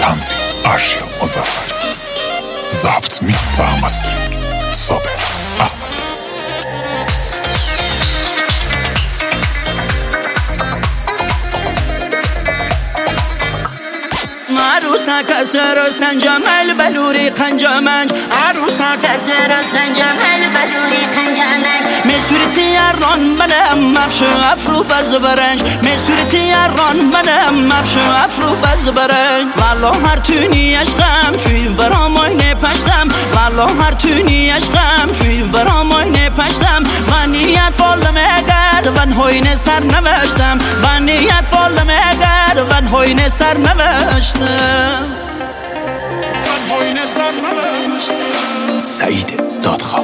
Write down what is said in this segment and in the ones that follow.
تنظیم ارشیا مظفر، ضبط میکس و مسترینگ صابر احمد. عروسک سر سنجم البلوری قنجمنج، عروسک سر سنجم البلوری قنجمنج. مسورتی یاران منم مفش افرو باز برنج، مسورتی یاران منم مفش افرو باز برنج. والله هر تونی عشقم چوی برام آینه پشتم، والله هر تونی عشقم چوی برام آینه پشتم. من نیت والله مگرد ون هوینه سر نوشتم، من نیت والله مگرد ون هوینه سر نوشتم. سعید دادخواه.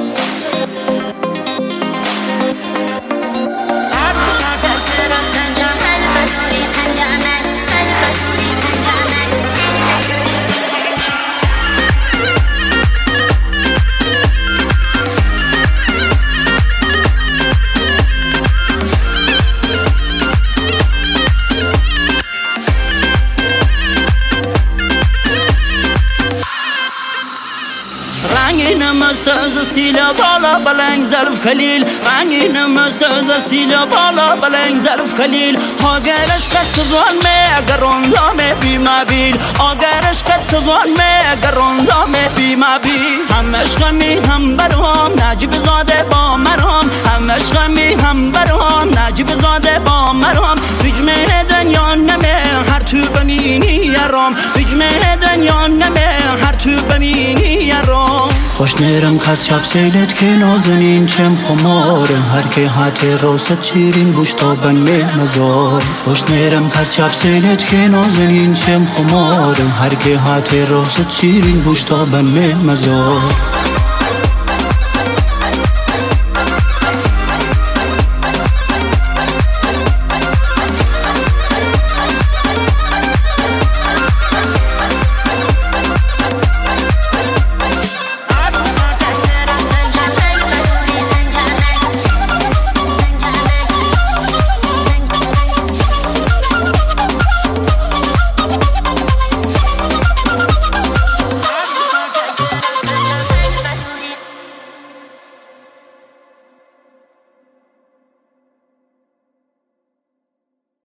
رنگینم ساز سیلا بالا بلنگ ظرف خلیل، رنگینم ساز سیلا بالا بلنگ ظرف خلیل. آگرش قد سزوان می اگرون دامه بی مبیل، آگرش قد سزوان می اگرون دامه بی مبیل. هم عشقمی هم برام نجیب زاده با مرام، هم عشقمی هم برام نجیب زاده با مرام. بجمه دنیا نمه هر تو بمینی یارم، بجمه دنیا نمه هر تو بمینی یارم. خوش نیرم کس شب سیلت که نازنین چم خمارم، هر که حتی روست چیرین بوشتا بن می مزار. خوش نیرم کس شب سیلت که نازنین چم خمارم، هر که حتی روست چیرین بوشتا بن می مزار.